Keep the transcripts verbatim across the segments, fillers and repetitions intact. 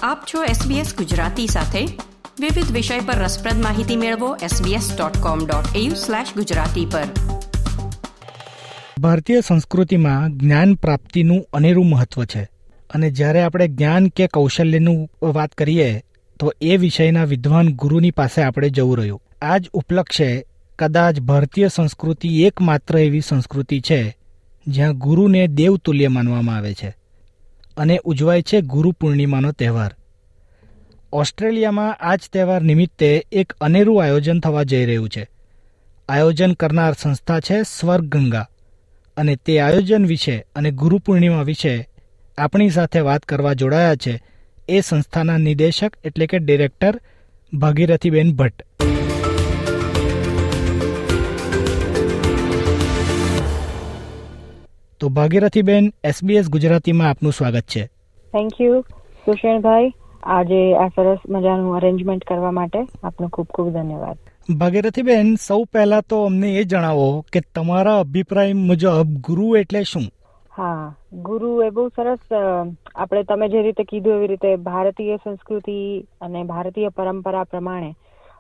આપ છો એસબીએસ ગુજરાતી સાથે. વિવિધ વિષય પર રસપ્રદ માહિતી મેળવો SBS dot com dot AU slash Gujarati પર. ભારતીય સંસ્કૃતિમાં જ્ઞાન પ્રાપ્તિનું અનેરું મહત્વ છે અને જ્યારે આપણે જ્ઞાન કે કૌશલ્યનું વાત કરીએ તો એ વિષયના વિદ્વાન ગુરુની પાસે આપણે જવું રહ્યું. આ જ ઉપલક્ષે કદાચ ભારતીય સંસ્કૃતિ એકમાત્ર એવી સંસ્કૃતિ છે જ્યાં ગુરુને દેવતુલ્ય માનવામાં આવે છે અને ઉજવાય છે ગુરુ પૂર્ણિમાનો તહેવાર. ઓસ્ટ્રેલિયામાં આ જ તહેવાર નિમિત્તે એક અનેરું આયોજન થવા જઈ રહ્યું છે. આયોજન કરનાર સંસ્થા છે સ્વર્ગગંગા અને તે આયોજન વિશે અને ગુરુ પૂર્ણિમા વિશે આપણી સાથે વાત કરવા જોડાયા છે એ સંસ્થાના નિદેશક એટલે કે ડિરેક્ટર ભાગીરથીબેન ભટ્ટ. તો ભાગીરથીબેન, એસબીએસ ગુજરાતીમાં આપનું સ્વાગત છે. થેન્ક યુ સુષેણભાઈ. આજે આ સરસ મજાનું અરેન્જમેન્ટ કરવા માટે આપનો ખૂબ ખૂબ ધન્યવાદ. ભાગીરથીબેન, સૌ પહેલા તો અમને એ જણાવો કે તમારા અભિપ્રાય મુજબ ગુરુ એટલે શું? હા, ગુરુ એ બહુ સરસ, આપણે તમે જે રીતે કીધું એવી રીતે ભારતીય સંસ્કૃતિ અને ભારતીય પરંપરા પ્રમાણે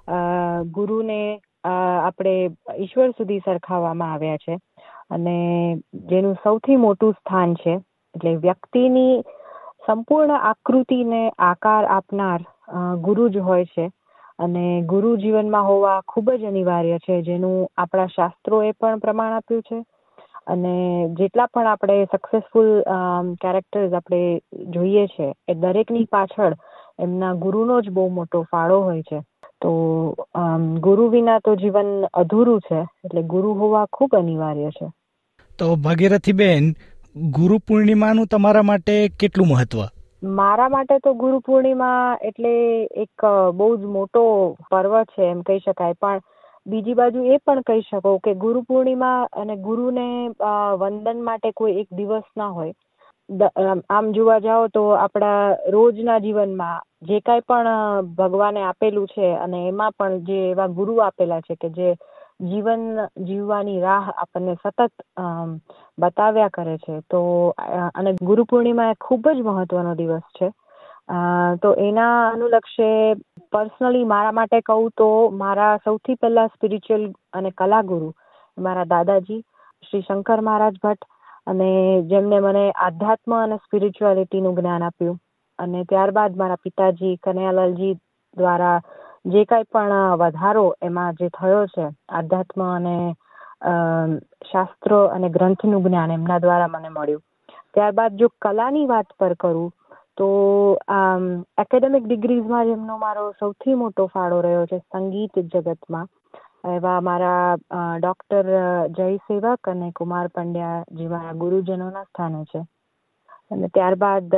ગુરુને આપણે ઈશ્વર સુધી સરખાવવામાં આવ્યા છે અને જેનું સૌથી મોટું સ્થાન છે એટલે વ્યક્તિની સંપૂર્ણ આકૃતિને આકાર આપનાર ગુરુ જ હોય છે અને ગુરુ જીવનમાં હોવા ખૂબ જ અનિવાર્ય છે, જેનું આપણા શાસ્ત્રોએ પણ પ્રમાણ આપ્યું છે અને જેટલા પણ આપણે સક્સેસફુલ કેરેક્ટર્સ આપણે જોઈએ છે એ દરેકની પાછળ એમના ગુરુનો જ બહુ મોટો ફાળો હોય છે. તો ગુરુ વિના તો જીવન અધૂરું છે, એટલે ગુરુ હોવા ખૂબ અનિવાર્ય છે. તો ભાગીરથીબેન, ગુરુ પૂર્ણિમાનું તમારા માટે કેટલું મહત્વ? મારા માટે તો ગુરુ પૂર્ણિમા એટલે એક બહુ જ મોટો પર્વ છે એમ કહી શકાય, પણ બીજી બાજુ એ પણ કહી શકો કે ગુરુ પૂર્ણિમા અને ગુરુને વંદન માટે કોઈ એક દિવસ ના હોય. આમ જોવા જાઓ તો આપણા રોજના જીવનમાં જે કાંઈ પણ ભગવાને આપેલું છે અને એમાં પણ જે એવા ગુરુ આપેલા છે કે જે જીવન જીવવાની રાહ આપણને સતત બતાવ્યા કરે છે. તો અને ગુરુ પૂર્ણિમા એ ખૂબ જ મહત્વનો દિવસ છે. તો એના અનુલક્ષે પર્સનલી મારા માટે કહું તો મારા સૌથી પહેલા સ્પિરિચ્યુઅલ અને કલા ગુરુ મારા દાદાજી શ્રી શંકર મહારાજ ભટ્ટ, અને જેમને મને આધ્યાત્મ અને સ્પિરિચ્યુઆલિટીનું જ્ઞાન આપ્યું, અને ત્યારબાદ મારા પિતાજી કનૈયાલાલજી દ્વારા જે કાંઈ પણ વધારો એમાં જે થયો છે આધ્યાત્મ અને શાસ્ત્રો અને ગ્રંથનું જ્ઞાન એમના દ્વારા મને મળ્યું. ત્યારબાદ જો કલાની વાત પર કરું તો એકેડેમિક ડિગ્રીઝમાં જેમનો મારો સૌથી મોટો ફાળો રહ્યો છે સંગીત જગતમાં, એવા મારા ડૉક્ટર જય સેવક અને કુમાર પંડ્યા જે મારા ગુરુજનોના સ્થાને છે. અને ત્યારબાદ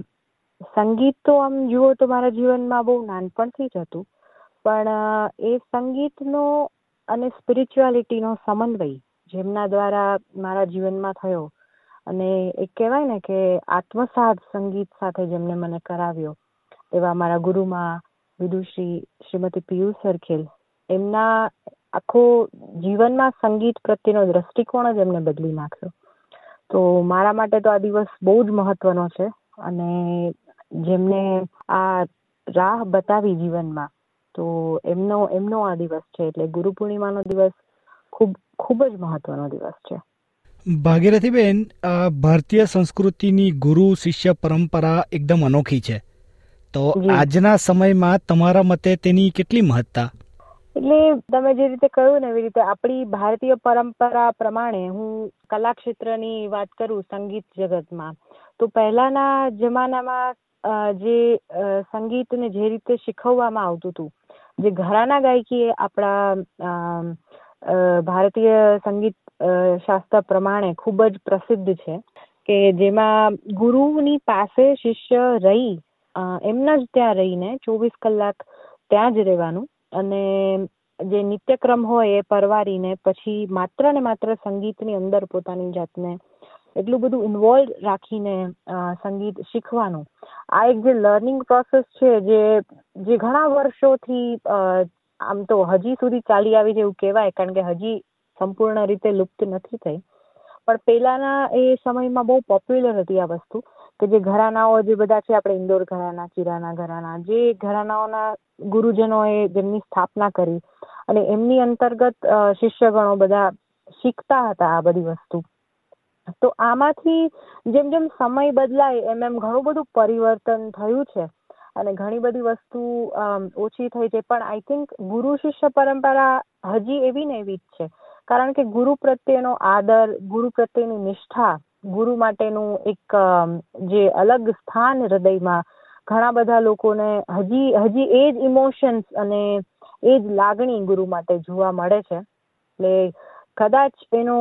સંગીત તો આમ જુઓ તો મારા જીવનમાં બહુ નાનપણથી જ હતું, પણ એ સંગીતનો અને સ્પિરિચ્યુઆલિટીનો સમન્વય જેમના દ્વારા મારા જીવનમાં થયો અને એક કહેવાય ને કે આત્મસાત સંગીત સાથે જેમને મને કરાવ્યો એવા મારા ગુરુમાં વિદુશ્રી શ્રીમતી પિયુષ સરખેલ, એમના આખો જીવનમાં સંગીત પ્રત્યેનો દ્રષ્ટિકોણ જ એમને બદલી નાખ્યો. તો મારા માટે તો આ દિવસ બહુ જ મહત્વનો છે અને જેમને આ રાહ બતાવી જીવનમાં, તો એમનો એમનો આ દિવસ છે, એટલે ગુરુ પૂર્ણિમાનો દિવસ ખૂબ ખૂબ જ મહત્વનો દિવસ છે. ભાગીરથીબેન, ભારતીય સંસ્કૃતિની ગુરુ શિષ્ય પરંપરા એકદમ અનોખી છે, તો આજના સમયમાં તમારા મતે તેની કેટલી મહત્તા? એટલે તમે જે રીતે કહ્યું ને એવી રીતે આપણી ભારતીય પરંપરા પ્રમાણે હું કલા ક્ષેત્રની વાત કરું સંગીત જગતમાં, તો પહેલાના જમાનામાં જે સંગીતને જે રીતે શીખવવામાં આવતું હતું, જે ઘરાના ગાયકી આપણા ભારતીય સંગીત શાસ્ત્ર પ્રમાણે ખૂબ જ પ્રસિદ્ધ છે, કે જેમાં ગુરુની પાસે શિષ્ય રહી એમના જ ત્યાં રહીને ચોવીસ કલાક ત્યાં જ રહેવાનું અને જે નિત્યક્રમ હોય એ પરવારીને પછી માત્ર ને માત્ર સંગીતની અંદર પોતાની જાતને એટલું બધું ઇન્વોલ્વ રાખીને સંગીત શીખવાનું. આ એક જે લર્નિંગ પ્રોસેસ છે જે જે ઘણા વર્ષોથી આમ તો હજી સુધી ચાલી આવી છે એવું કહેવાય, કારણ કે હજી સંપૂર્ણ રીતે લુપ્ત નથી થઈ, પણ પહેલાના એ સમયમાં બહુ પોપ્યુલર હતી આ વસ્તુ, કે જે ઘરાનાઓ જે બધા છે, આપણે ઇન્દોર ઘરાના, કિરાના ઘરાના, જે ઘરાનાઓના ગુરુજનોએ જેમની સ્થાપના કરી અને એમની અંતર્ગત શિષ્યગણો બધા શીખતા હતા આ બધી વસ્તુ. તો આમાંથી જેમ જેમ સમય બદલાય એમ એમ ઘણું બધું પરિવર્તન થયું છે અને ઘણી બધી વસ્તુ ઓછી થઈ છે. પણ આઈ થિંક ગુરુ શિષ્ય પરંપરા હજી એવી ને એવી જ છે, કારણ કે ગુરુ પ્રત્યેનો આદર, ગુરુ પ્રત્યેની નિષ્ઠા, ગુરુ માટેનું એક જે અલગ સ્થાન હૃદયમાં ઘણા બધા લોકોને હજી હજી એ જ ઇમોશન્સ અને એ જ લાગણી ગુરુ માટે જોવા મળે છે. એટલે કદાચ એનો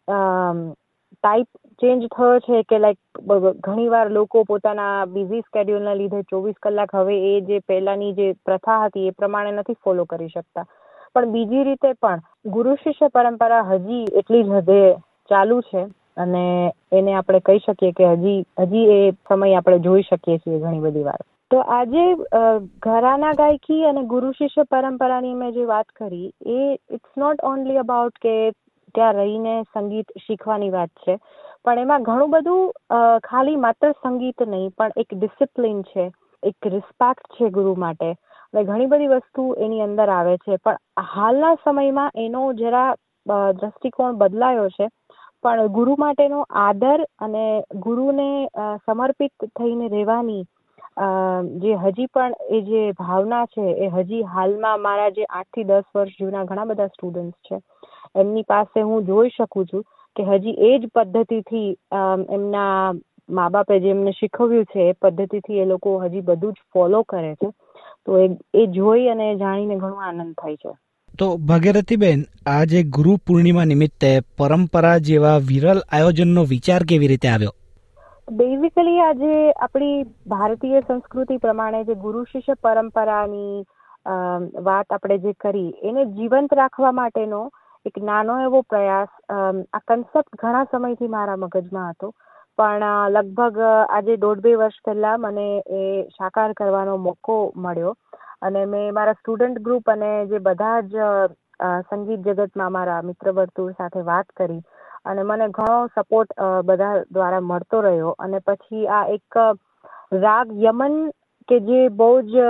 ટાઈપ ચેન્જ થયો છે કે લાઈક ઘણી વાર લોકો પોતાના બિઝી સ્કેડ્યુલના લીધે ચોવીસ કલાક હવે એ જે પહેલાની જે પ્રથા હતી એ પ્રમાણે નથી ફોલો કરી શકતા. પણ બીજી રીતે પણ ગુરુ શિષ્ય પરંપરા હજી એટલી જ હદે ચાલુ છે અને એને આપણે કહી શકીએ કે હજી હજી એ સમય આપણે જોઈ શકીએ છીએ ઘણી બધી વાર. તો આજે ઘરાના ગાયકી અને ગુરુ શિષ્ય પરંપરાની મેં જે વાત કરી એ ઇટ્સ નોટ ઓનલી અબાઉટ કે ત્યાં રહીને સંગીત શીખવાની વાત છે, પણ એમાં ઘણું બધું ખાલી માત્ર સંગીત નહીં પણ એક ડિસિપ્લિન છે, એક રિસ્પેક્ટ છે ગુરુ માટે અને ઘણી બધી વસ્તુ એની અંદર આવે છે. પણ હાલના સમયમાં એનો જરા દ્રષ્ટિકોણ બદલાયો છે, પણ ગુરુ માટેનો આદર અને ગુરુને સમર્પિત થઈને રહેવાની જે હજી પણ એ જે ભાવના છે એ હજી હાલમાં મારા જે આઠથી દસ વર્ષ જૂના ઘણા બધા સ્ટુડન્ટ્સ છે એમની પાસે હું જોઈ શકું છું કે હજી એ જ પદ્ધતિથી એમના મા બાપે જે એમને શીખવ્યું છે એ પદ્ધતિથી એ લોકો હજી બધું જ ફોલો કરે છે. તો એ જોઈ અને જાણીને ઘણો આનંદ થાય છે. તો ભાગીરથીબેન, આ જે ગુરુ પૂર્ણિમા નિમિત્તે પરંપરા જેવા વિરલ આયોજનનો વિચાર કેવી રીતે આવ્યો? બેઝિકલી આજે આપણી ભારતીય સંસ્કૃતિ પ્રમાણે જે ગુરુ શિષ્ય પરંપરાની વાત આપણે જે કરી એને જીવંત રાખવા માટેનો એક નાનો એવો પ્રયાસ. આ કન્સેપ્ટ ઘણા સમયથી મારા મગજમાં હતો, પણ લગભગ આજે દોઢ બે વર્ષ પહેલા મને એ સાકાર કરવાનો મોકો મળ્યો અને મેં મારા સ્ટુડન્ટ ગ્રુપ અને જે બધા જ સંગીત જગતમાં મારા મિત્ર વર્તુળ સાથે વાત કરી અને મને ઘણો સપોર્ટ બધા દ્વારા મળતો રહ્યો. અને પછી આ એક રાગ યમન કે જે બહુ જ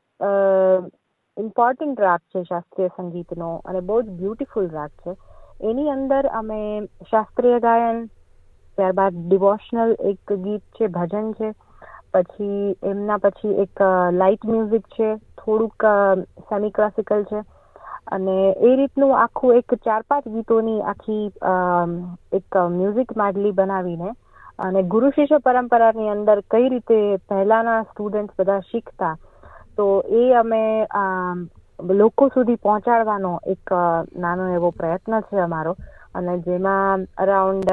ઇમ્પોર્ટન્ટ રાગ છે શાસ્ત્રીય સંગીતનો અને બહુ જ બ્યુટિફુલ રાગ છે, એની અંદર અમે શાસ્ત્રીય ગાયન, ત્યારબાદ ડિવોશનલ એક ગીત છે, ભજન છે, પછી એમના પછી એક લાઇટ મ્યુઝિક છે, થોડુંક સેમી ક્લાસિકલ છે અને એ રીતનું આખું એક ચાર પાંચ ગીતોની આખી એક મ્યુઝિક મેડલી બનાવીને અને ગુરુ શિષ્ય પરંપરાની અંદર કઈ રીતે પહેલાના સ્ટુડન્ટ બધા શીખતા તો એ અમે લોકો સુધી પહોંચાડવાનો એક નાનો એવો પ્રયત્ન છે અમારો. અને જેમાં અરાઉન્ડ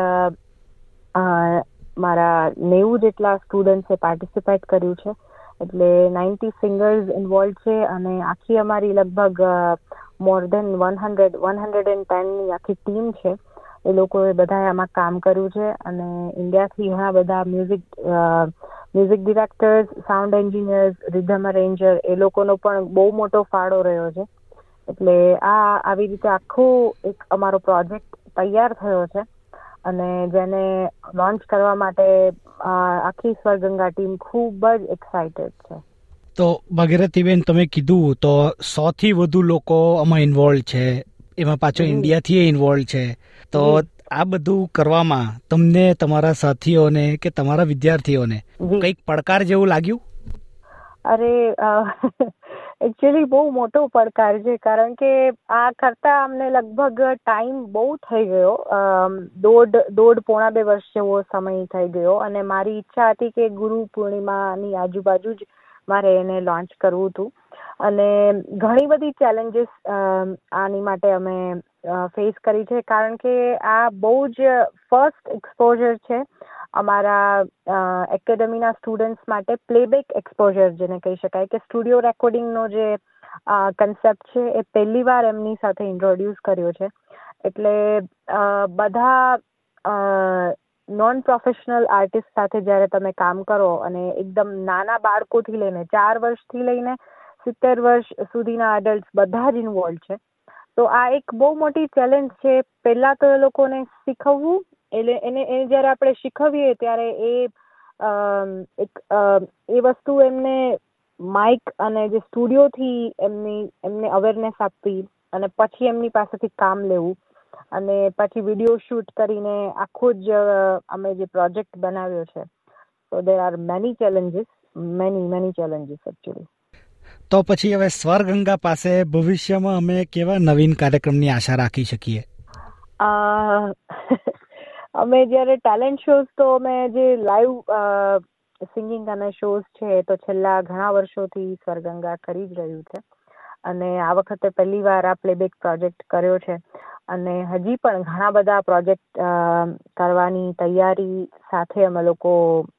મારા નેવું જેટલા સ્ટુડન્ટ્સે પાર્ટિસિપેટ કર્યું છે, એટલે નાઇન્ટી સિંગર્સ ઇન્વોલ્વ છે અને આખી અમારી લગભગ more than one hundred one hundred and ટેનની આખી ટીમ છે. એ લોકોએ બધાએ આમાં કામ કર્યું છે અને ઇન્ડિયાથી ઘણા બધા music music directors, sound engineers, rhythm arranger એ લોકોનો પણ બહુ મોટો ફાળો રહ્યો છે. એટલે આ આવી રીતે આખો એક અમારો પ્રોજેક્ટ તૈયાર થયો છે અને જેને લોન્ચ કરવા માટે આખી સ્વરગંગા ટીમ ખૂબ જ એક્સાઇટેડ છે. તો ભાગીરથીબેન, તમે કીધું તો સો થી વધુ લોકો આમાં ઇન્વોલ્વ છે, એમાં પાછો ઇન્ડિયાથી ઇન્વોલ્વ છે. તો આ બધું કરવામાં તમને, તમારા સાથીઓને કે તમારા વિદ્યાર્થીઓને કંઈક પડકાર જેવું લાગ્યું? અરે એકચ્યુઅલી બહુ મોટો પડકાર છે, કારણ કે આ કરતા અમને લગભગ ટાઈમ બહુ થઈ ગયો, દોઢ દોઢ પોણા બે વર્ષ જેવો સમય થઈ ગયો અને મારી ઈચ્છા હતી કે ગુરુ પૂર્ણિમાની આજુબાજુ જ મારે એને લોન્ચ કરવું હતું અને ઘણી બધી ચેલેન્જીસ આની માટે અમે ફેસ કરી છે, કારણ કે આ બહુ જ ફર્સ્ટ એક્સપોઝર છે અમારા એકેડમીના સ્ટુડન્ટ્સ માટે. પ્લેબેક એક્સપોઝર જેને કહી શકાય કે સ્ટુડિયો રેકોર્ડિંગનો જે કન્સેપ્ટ છે એ પહેલી વાર એમની સાથે ઇન્ટ્રોડ્યુસ કર્યો છે. એટલે બધા નોન પ્રોફેશનલ આર્ટિસ્ટ સાથે જ્યારે તમે કામ કરો અને એકદમ નાના બાળકોથી લઈને ચાર વર્ષથી લઈને સિત્તેર વર્ષ સુધીના એડલ્ટ બધા જ ઇન્વોલ્વ છે. તો આ એક બહુ મોટી ચેલેન્જ છે. પહેલાં તો એ લોકોને શીખવવું, એટલે એને એને જ્યારે આપણે શીખવીએ ત્યારે એ એક એ વસ્તુ એમને માઇક અને જે સ્ટુડિયોથી એમની એમને અવેરનેસ આપવી અને પછી એમની પાસેથી કામ લેવું અને પછી વિડીયો શૂટ કરીને આખો જ અમે જે પ્રોજેક્ટ બનાવ્યો છે. So there are many challenges many many challenges actually. તો પછી હવે સ્વરગંગા પાસે ભવિષ્યમાં અમે કેવા નવીન કાર્યક્રમની આશા રાખી શકીએ? અમે જ્યારે ટેલેન્ટ શોઝ તો અમે જે લાઈવ સિંગિંગ અને શોઝ છે તો છેલ્લા ઘણા વર્ષોથી સ્વરગંગા કરી જ રહ્યું છે અને આ વખતે પહેલી વાર આ પ્લેબેક પ્રોજેક્ટ કર્યો છે અને હજી પણ ઘણા બધા પ્રોજેક્ટ કરવાની તૈયારી સાથે અમે લોકો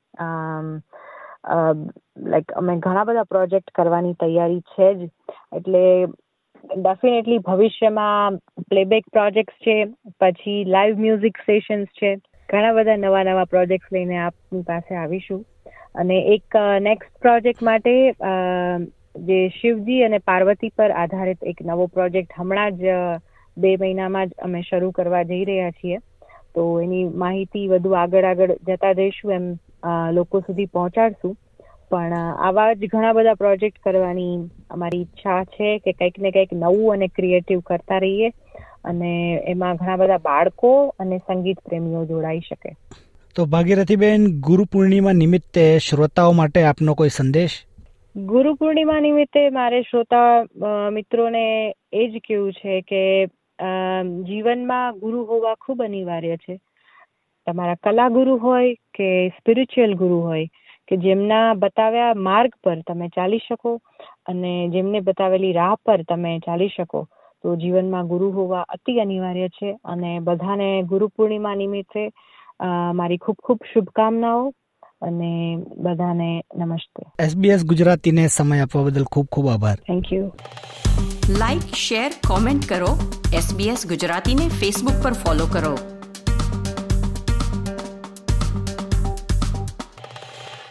લાઈક અમે ઘણા બધા પ્રોજેક્ટ કરવાની તૈયારી છે જ. એટલે ડેફિનેટલી ભવિષ્યમાં પ્લેબેક પ્રોજેક્ટ્સ છે, પછી લાઈવ મ્યુઝિક સેશન્સ છે, ઘણા બધા નવા નવા પ્રોજેક્ટ્સ લઈને આપની પાસે આવીશું. અને એક નેક્સ્ટ પ્રોજેક્ટ માટે જે શિવજી અને પાર્વતી પર આધારિત એક નવો પ્રોજેક્ટ હમણાં જ બે મહિનામાં જ અમે શરૂ કરવા જઈ રહ્યા છીએ. તો એની માહિતી વધુ આગળ આગળ જતા જઈશું એમ લોકો સુધી પહોંચાડશું. પણ આવા જ ઘણા બધા પ્રોજેક્ટ કરવાની અમારી ઈચ્છા છે કે કંઈક ને કંઈક નવું અને ક્રિએટિવ કરતા રહીએ અને એમાં ઘણા બધા બાળકો અને સંગીત પ્રેમીઓ જોડાઈ શકે. તો ભાગીરથીબેન, ગુરુ પૂર્ણિમા નિમિત્તે શ્રોતાઓ માટે આપનો કોઈ સંદેશ? ગુરુ પૂર્ણિમા નિમિત્તે મારે શ્રોતા મિત્રોને એ જ કહેવું છે કે જીવનમાં ગુરુ હોવા ખૂબ અનિવાર્ય છે. તમારા કલા ગુરુ હોય કે સ્પિરિચ્યુઅલ ગુરુ હોય કે જેમના બતાવ્યા માર્ગ પર તમે ચાલી શકો અને જેમને બતાવેલી રાહ પર તમે ચાલી શકો તો જીવનમાં ગુરુ હોવા અતિ અનિવાર્ય છે. અને બધાને ગુરુ પૂર્ણિમા નિમિત્તે મારી ખૂબ ખૂબ શુભકામનાઓ અને બધાને નમસ્તે. એસબીએસ ગુજરાતીને સમય આપવા બદલ ખૂબ ખૂબ આભાર. Thank you. Like, share, comment કરો. એસબીએસ ગુજરાતીને ફેસબુક પર ફોલો કરો.